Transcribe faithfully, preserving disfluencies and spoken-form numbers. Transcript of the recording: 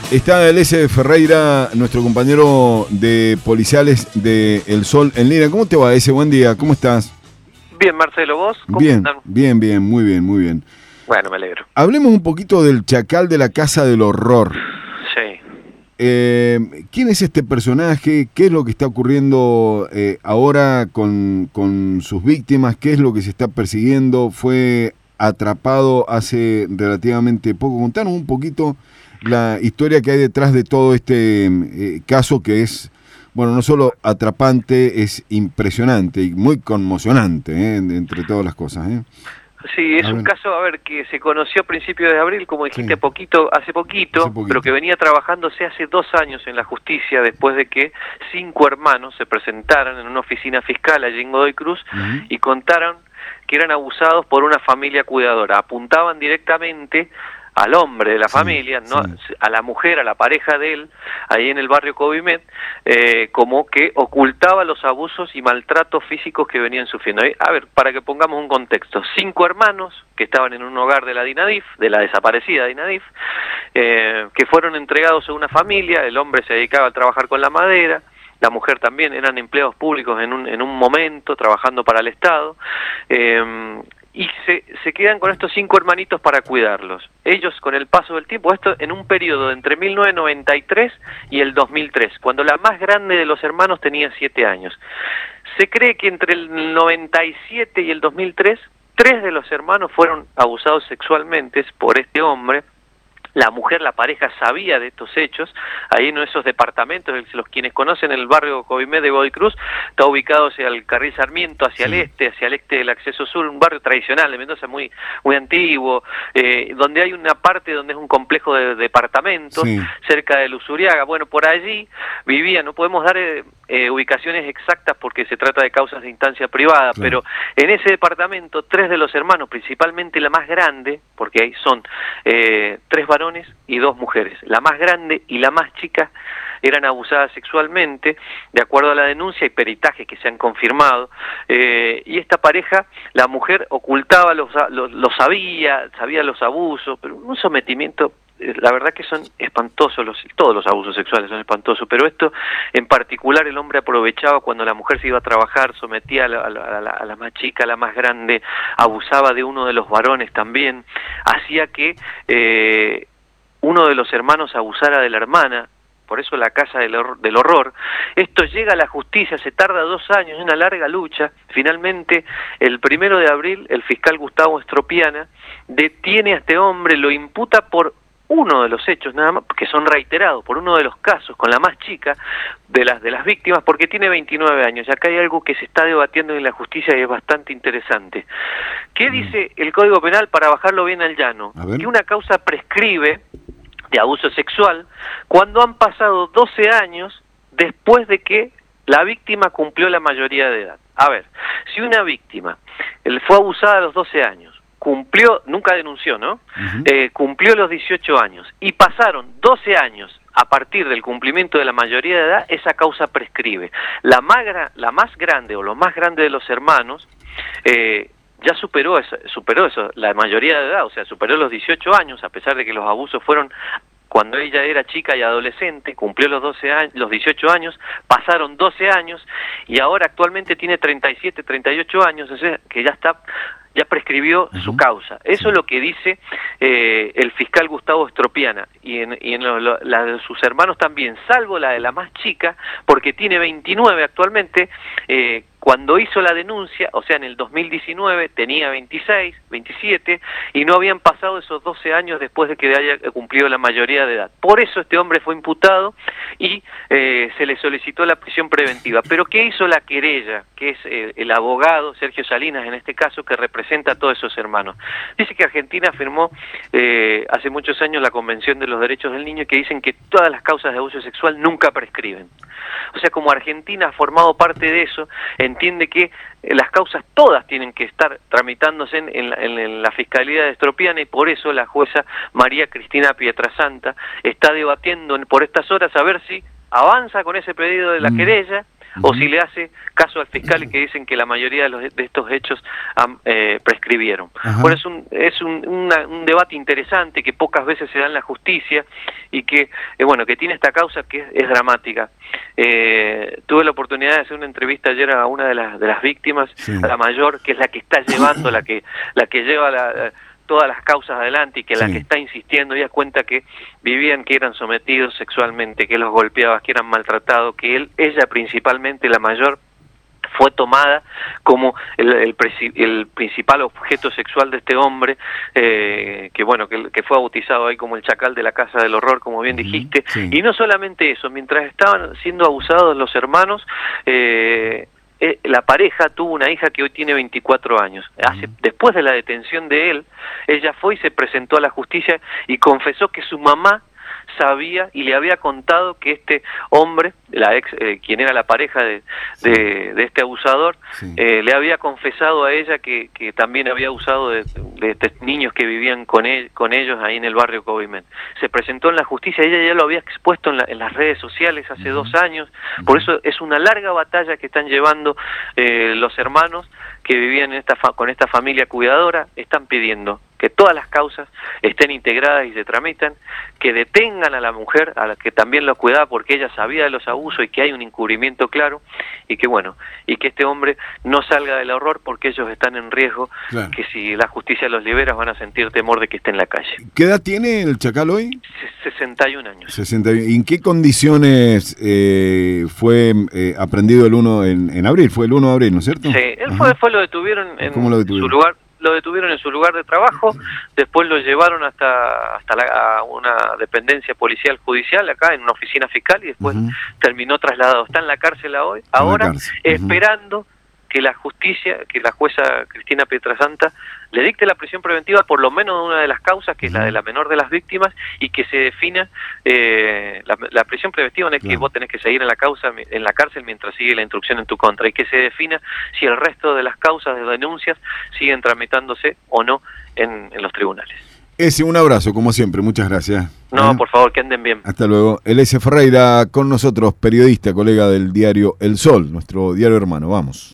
Está el S. Ferreira, nuestro compañero de policiales de El Sol en línea. ¿Cómo te va, S? Buen día, ¿cómo estás? Bien, Marcelo, ¿vos? ¿Cómo Bien, están? bien, bien, muy bien, muy bien. Bueno, me alegro. Hablemos un poquito del Chacal de la Casa del Horror. Sí. Eh, ¿Quién es este personaje? ¿Qué es lo que está ocurriendo eh, ahora con, con sus víctimas? ¿Qué es lo que se está persiguiendo? ¿Fue atrapado hace relativamente poco? Contanos un poquito la historia que hay detrás de todo este eh, caso, que es, bueno, no solo atrapante, es impresionante y muy conmocionante, ¿eh? entre todas las cosas, ¿eh? Sí, es un caso, a ver, que se conoció a principios de abril, como dijiste, Sí. poquito, hace poquito, Hace poquito, pero que venía trabajándose hace dos años en la justicia después de que cinco hermanos se presentaran en una oficina fiscal allí en Godoy Cruz uh-huh. y contaron que eran abusados por una familia cuidadora. Apuntaban directamente al hombre de la sí, familia, no sí. a la mujer, a la pareja de él, ahí en el barrio Covimet, eh, como que ocultaba los abusos y maltratos físicos que venían sufriendo. A ver, para que pongamos un contexto, cinco hermanos que estaban en un hogar de la DINADIF, de la desaparecida DINADIF, eh, que fueron entregados a una familia. El hombre se dedicaba a trabajar con la madera, la mujer también, eran empleados públicos en un, en un momento, trabajando para el Estado, eh, y se, se quedan con estos cinco hermanitos para cuidarlos. Ellos, con el paso del tiempo, esto en un periodo de entre mil novecientos noventa y tres y el dos mil tres, cuando la más grande de los hermanos tenía siete años. Se cree que entre el noventa y siete y el dos mil tres, tres de los hermanos fueron abusados sexualmente por este hombre. La mujer, la pareja, sabía de estos hechos. Ahí en esos departamentos, los quienes conocen el barrio Covimet de Godoy Cruz, está ubicado hacia el Carril Sarmiento, hacia sí. el este, hacia el este del acceso sur, un barrio tradicional de Mendoza muy muy antiguo, eh, donde hay una parte donde es un complejo de departamentos, sí. cerca de Luzuriaga. Bueno, por allí vivía, no podemos dar eh, eh, ubicaciones exactas porque se trata de causas de instancia privada, claro. pero en ese departamento, tres de los hermanos, principalmente la más grande, porque ahí son eh, tres varones y dos mujeres. La más grande y la más chica eran abusadas sexualmente, de acuerdo a la denuncia y peritajes que se han confirmado, eh, y esta pareja, la mujer ocultaba, los, los, lo sabía, sabía los abusos, pero un sometimiento, la verdad que son espantosos, los, todos los abusos sexuales son espantosos, pero esto en particular el hombre aprovechaba cuando la mujer se iba a trabajar, sometía a la, a la, a la, a la más chica, a la más grande, abusaba de uno de los varones también, hacía que eh, uno de los hermanos abusara de la hermana, por eso la casa del, hor del horror. Esto llega a la justicia, se tarda dos años, es una larga lucha. Finalmente, el primero de abril, el fiscal Gustavo Estropiana detiene a este hombre, lo imputa por uno de los hechos, nada más, que son reiterados, por uno de los casos, con la más chica de las de las víctimas, porque tiene veintinueve años. Y acá hay algo que se está debatiendo en la justicia y es bastante interesante. ¿Qué dice el Código Penal para bajarlo bien al llano? Que una causa prescribe de abuso sexual cuando han pasado doce años después de que la víctima cumplió la mayoría de edad. A ver, si una víctima él fue abusada a los doce años, cumplió, nunca denunció, ¿no? Uh-huh. eh, cumplió los dieciocho años y pasaron doce años a partir del cumplimiento de la mayoría de edad, esa causa prescribe. La más, la más grande o lo más grande de los hermanos eh, ya superó eso, superó eso, la mayoría de edad, o sea, superó los dieciocho años, a pesar de que los abusos fueron cuando ella era chica y adolescente, cumplió los doce años, los dieciocho años, pasaron doce años y ahora actualmente tiene treinta y siete, treinta y ocho años, o sea, que ya está ya prescribió uh-huh. su causa. Eso sí. es lo que dice eh, el fiscal Gustavo Estropiana, y en, y en lo, lo, la de sus hermanos también, salvo la de la más chica, porque tiene veintinueve actualmente. eh, Cuando hizo la denuncia, o sea, en el dos mil diecinueve, tenía veintiséis, veintisiete, y no habían pasado esos doce años después de que haya cumplido la mayoría de edad. Por eso este hombre fue imputado y eh, se le solicitó la prisión preventiva. Pero ¿qué hizo la querella? Que es eh, el abogado, Sergio Salinas, en este caso, que representa a todos esos hermanos. Dice que Argentina firmó eh, hace muchos años la Convención de los Derechos del Niño, que dicen que todas las causas de abuso sexual nunca prescriben. O sea, como Argentina ha formado parte de eso, entiende que las causas todas tienen que estar tramitándose en, en, la, en la Fiscalía de Estropiana, y por eso la jueza María Cristina Pietrasanta está debatiendo por estas horas a ver si avanza con ese pedido de la mm. querella uh-huh. o si le hace caso al fiscal y que dicen que la mayoría de, los, de estos hechos um, eh, prescribieron. Uh-huh. Bueno, es, un, es un, una, un debate interesante que pocas veces se da en la justicia y que, eh, bueno, que tiene esta causa que es, es dramática. Eh, tuve la oportunidad de hacer una entrevista ayer a una de las, de las víctimas, sí. a la mayor, que es la que está llevando, la que, la que lleva la... todas las causas adelante y que sí. la que está insistiendo, ella cuenta que vivían, que eran sometidos sexualmente, que los golpeaba, que eran maltratados, que él, ella principalmente, la mayor, fue tomada como el, el, el principal objeto sexual de este hombre, eh, que bueno, que, que fue bautizado ahí como el chacal de la casa del horror, como bien dijiste, sí. y no solamente eso, mientras estaban siendo abusados los hermanos, eh, Eh, la pareja tuvo una hija que hoy tiene veinticuatro años. Hace, después de la detención de él, ella fue y se presentó a la justicia y confesó que su mamá sabía y le había contado que este hombre, la ex, eh, quien era la pareja de, de, sí. de este abusador, sí. eh, le había confesado a ella que, que también había abusado de, de, de niños que vivían con, él, con ellos ahí en el barrio Covimen. Se presentó en la justicia, ella ya lo había expuesto en, la, en las redes sociales hace uh-huh. dos años, uh-huh. por eso es una larga batalla que están llevando eh, los hermanos que vivían en esta fa- con esta familia cuidadora, están pidiendo que todas las causas estén integradas y se tramitan, que detengan a la mujer, a la que también los cuidaba porque ella sabía de los abusos y que hay un encubrimiento claro, y que bueno, y que este hombre no salga del horror porque ellos están en riesgo, claro. que si la justicia los libera van a sentir temor de que esté en la calle. ¿Qué edad tiene el chacal hoy? sesenta y un años. sesenta y uno. ¿Y en qué condiciones eh, fue eh, aprendido el uno en, en abril? Fue el uno de abril, ¿no es cierto? Sí, él fue, fue lo detuvieron en ¿Cómo lo detuvieron? su lugar. Lo detuvieron en su lugar de trabajo, después lo llevaron hasta hasta la, a una dependencia policial judicial acá en una oficina fiscal y después uh-huh. terminó trasladado. Está en la cárcel hoy, ahora cárcel. Uh-huh. esperando que la justicia, que la jueza Cristina Pietrasanta le dicte la prisión preventiva por lo menos de una de las causas, que uh-huh. es la de la menor de las víctimas, y que se defina eh, la, la prisión preventiva no es claro. que vos tenés que seguir en la causa en la cárcel mientras sigue la instrucción en tu contra, y que se defina si el resto de las causas de denuncias siguen tramitándose o no en, en los tribunales. Ese, un abrazo, como siempre, muchas gracias. No, ¿Eh? por favor, que anden bien. Hasta luego. Eliezer Ferreira con nosotros, periodista, colega del diario El Sol, nuestro diario hermano. Vamos.